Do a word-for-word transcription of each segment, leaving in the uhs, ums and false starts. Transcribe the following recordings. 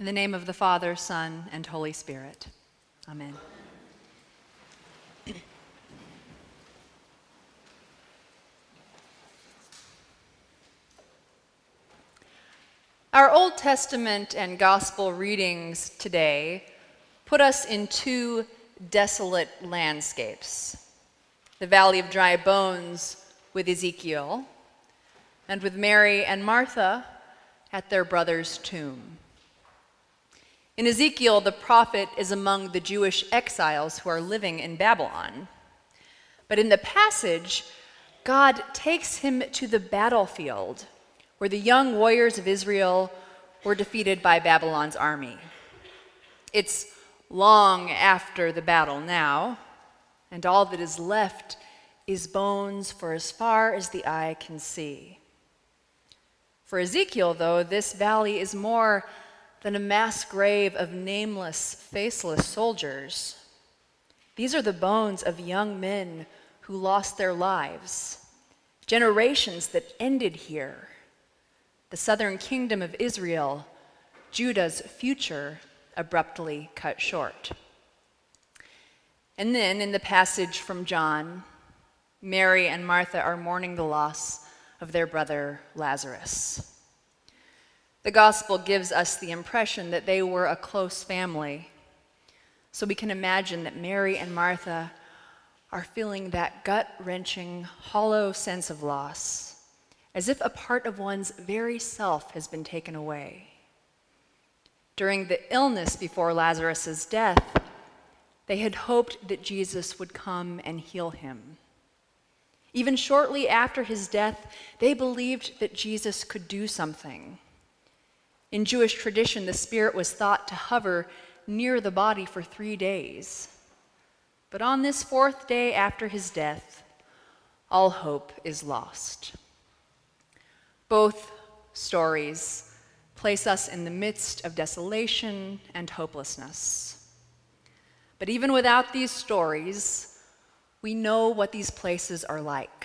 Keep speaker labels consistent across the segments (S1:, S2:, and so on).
S1: In the name of the Father, Son, and Holy Spirit. Amen. Our Old Testament and Gospel readings today put us in two desolate landscapes: the Valley of Dry Bones with Ezekiel, and with Mary and Martha at their brother's tomb. In Ezekiel, the prophet is among the Jewish exiles who are living in Babylon. But in the passage, God takes him to the battlefield where the young warriors of Israel were defeated by Babylon's army. It's long after the battle now, and all that is left is bones for as far as the eye can see. For Ezekiel, though, this valley is more than a mass grave of nameless, faceless soldiers. These are the bones of young men who lost their lives, generations that ended here. The southern kingdom of Israel, Judah's future, abruptly cut short. And then, in the passage from John, Mary and Martha are mourning the loss of their brother Lazarus. The gospel gives us the impression that they were a close family, so we can imagine that Mary and Martha are feeling that gut-wrenching, hollow sense of loss, as if a part of one's very self has been taken away. During the illness before Lazarus' death, they had hoped that Jesus would come and heal him. Even shortly after his death, they believed that Jesus could do something. In Jewish tradition, the spirit was thought to hover near the body for three days. But on this fourth day after his death, all hope is lost. Both stories place us in the midst of desolation and hopelessness. But even without these stories, we know what these places are like.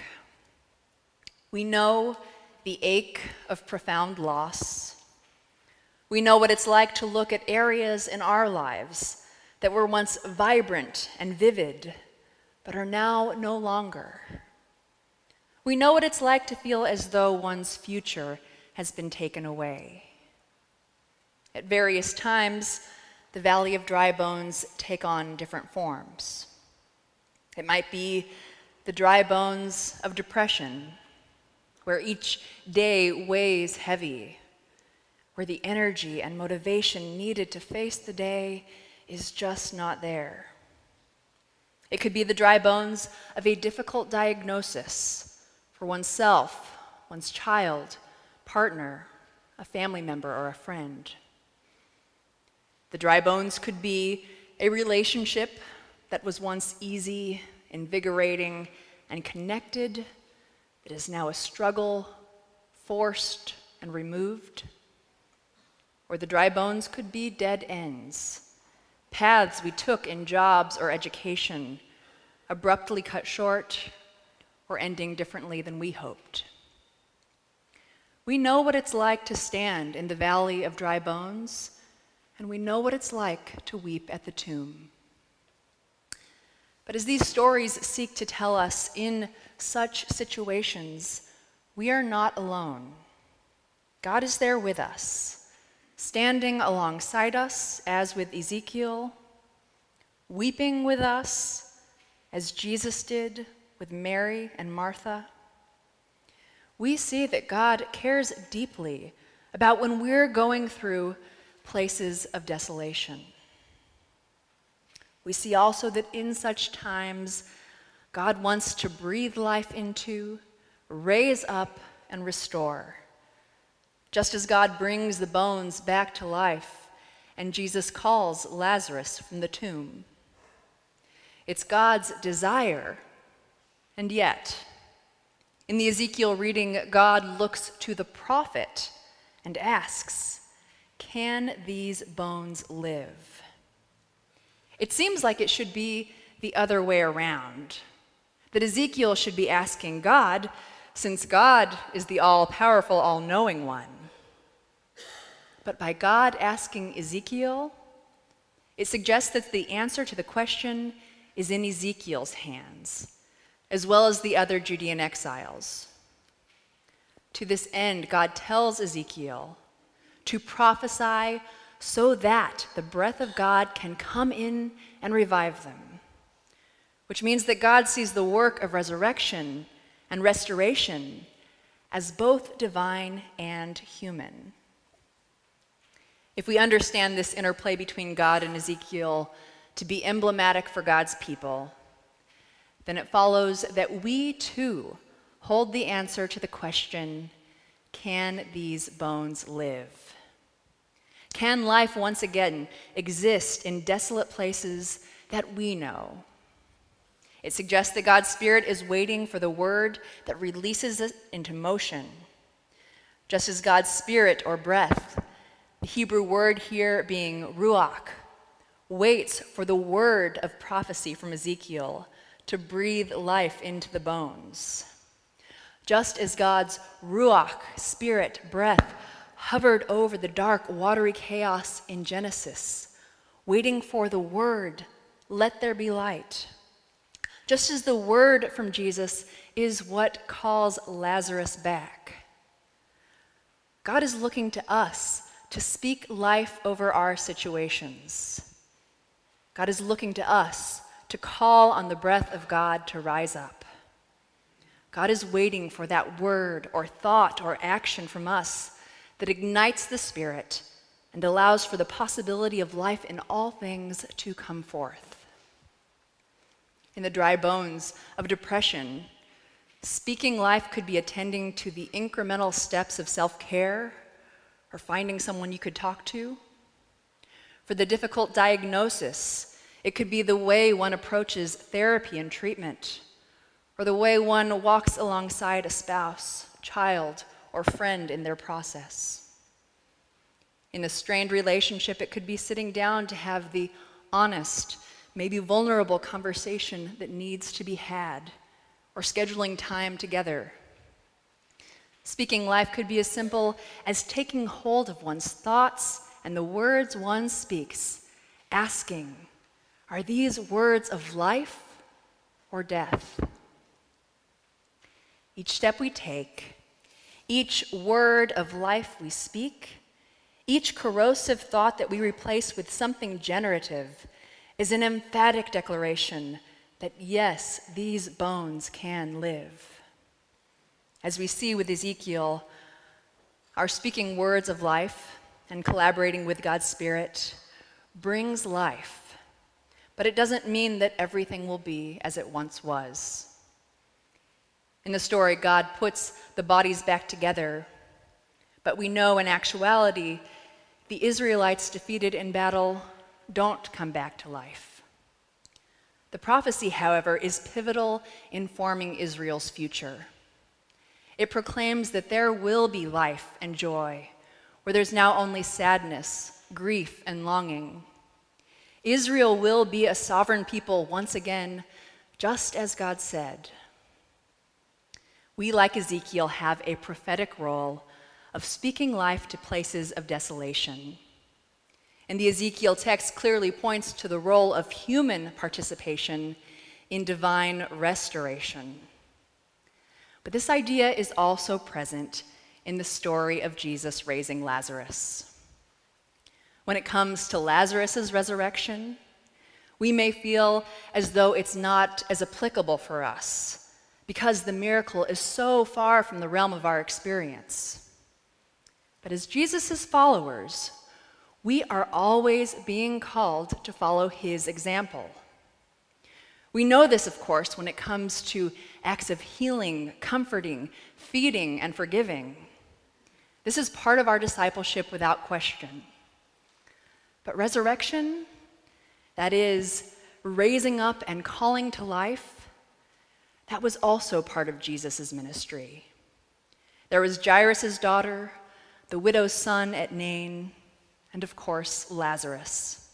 S1: We know the ache of profound loss. We know what it's like to look at areas in our lives that were once vibrant and vivid, but are now no longer. We know what it's like to feel as though one's future has been taken away. At various times, the Valley of Dry Bones take on different forms. It might be the dry bones of depression, where each day weighs heavy, where the energy and motivation needed to face the day is just not there. It could be the dry bones of a difficult diagnosis for oneself, one's child, partner, a family member, or a friend. The dry bones could be a relationship that was once easy, invigorating, and connected, that is now a struggle, forced and removed. Or the dry bones could be dead ends, paths we took in jobs or education, abruptly cut short or ending differently than we hoped. We know what it's like to stand in the Valley of Dry Bones, and we know what it's like to weep at the tomb. But as these stories seek to tell us, in such situations, we are not alone. God is there with us, standing alongside us, as with Ezekiel, weeping with us, as Jesus did with Mary and Martha. We see that God cares deeply about when we're going through places of desolation. We see also that in such times, God wants to breathe life into, raise up, and restore. Just as God brings the bones back to life and Jesus calls Lazarus from the tomb. It's God's desire, and yet, in the Ezekiel reading, God looks to the prophet and asks, "Can these bones live?" It seems like it should be the other way around, that Ezekiel should be asking God, since God is the all-powerful, all-knowing one. But by God asking Ezekiel, it suggests that the answer to the question is in Ezekiel's hands, as well as the other Judean exiles. To this end, God tells Ezekiel to prophesy so that the breath of God can come in and revive them, which means that God sees the work of resurrection and restoration as both divine and human. If we understand this interplay between God and Ezekiel to be emblematic for God's people, then it follows that we too hold the answer to the question, can these bones live? Can life once again exist in desolate places that we know? It suggests that God's Spirit is waiting for the word that releases it into motion. Just as God's Spirit or breath, the Hebrew word here being ruach, waits for the word of prophecy from Ezekiel to breathe life into the bones. Just as God's ruach, spirit, breath, hovered over the dark, watery chaos in Genesis, waiting for the word, let there be light. Just as the word from Jesus is what calls Lazarus back. God is looking to us to speak life over our situations. God is looking to us to call on the breath of God to rise up. God is waiting for that word or thought or action from us that ignites the Spirit and allows for the possibility of life in all things to come forth. In the dry bones of depression, speaking life could be attending to the incremental steps of self-care or finding someone you could talk to. For the difficult diagnosis, it could be the way one approaches therapy and treatment, or the way one walks alongside a spouse, child, or friend in their process. In a strained relationship, it could be sitting down to have the honest, maybe vulnerable conversation that needs to be had, or scheduling time together. Speaking life could be as simple as taking hold of one's thoughts and the words one speaks, asking, are these words of life or death? Each step we take, each word of life we speak, each corrosive thought that we replace with something generative is an emphatic declaration that yes, these bones can live. As we see with Ezekiel, our speaking words of life and collaborating with God's Spirit brings life, but it doesn't mean that everything will be as it once was. In the story, God puts the bodies back together, but we know in actuality, the Israelites defeated in battle don't come back to life. The prophecy, however, is pivotal in forming Israel's future. It proclaims that there will be life and joy, where there's now only sadness, grief, and longing. Israel will be a sovereign people once again, just as God said. We, like Ezekiel, have a prophetic role of speaking life to places of desolation. And the Ezekiel text clearly points to the role of human participation in divine restoration. But this idea is also present in the story of Jesus raising Lazarus. When it comes to Lazarus' resurrection, we may feel as though it's not as applicable for us because the miracle is so far from the realm of our experience. But as Jesus' followers, we are always being called to follow his example. We know this, of course, when it comes to acts of healing, comforting, feeding, and forgiving. This is part of our discipleship without question. But resurrection, that is, raising up and calling to life, that was also part of Jesus' ministry. There was Jairus' daughter, the widow's son at Nain, and of course, Lazarus.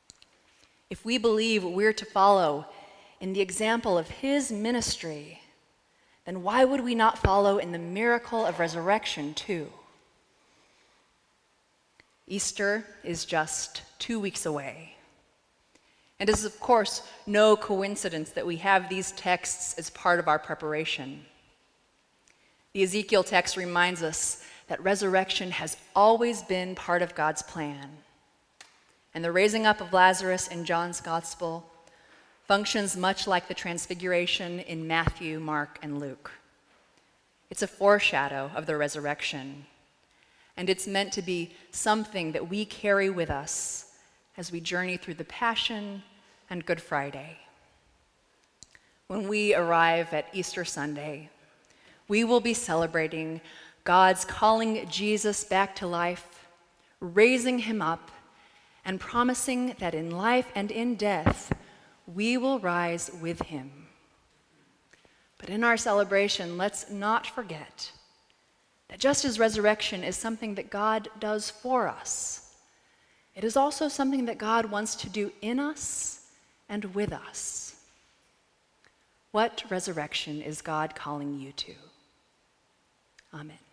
S1: If we believe we're to follow in the example of his ministry, then why would we not follow in the miracle of resurrection too? Easter is just two weeks away. And it is, of course, no coincidence that we have these texts as part of our preparation. The Ezekiel text reminds us that resurrection has always been part of God's plan. And the raising up of Lazarus in John's Gospel functions much like the transfiguration in Matthew, Mark, and Luke. It's a foreshadow of the resurrection, and it's meant to be something that we carry with us as we journey through the Passion and Good Friday. When we arrive at Easter Sunday, we will be celebrating God's calling Jesus back to life, raising him up, and promising that in life and in death, we will rise with him. But in our celebration, let's not forget that just as resurrection is something that God does for us, it is also something that God wants to do in us and with us. What resurrection is God calling you to? Amen.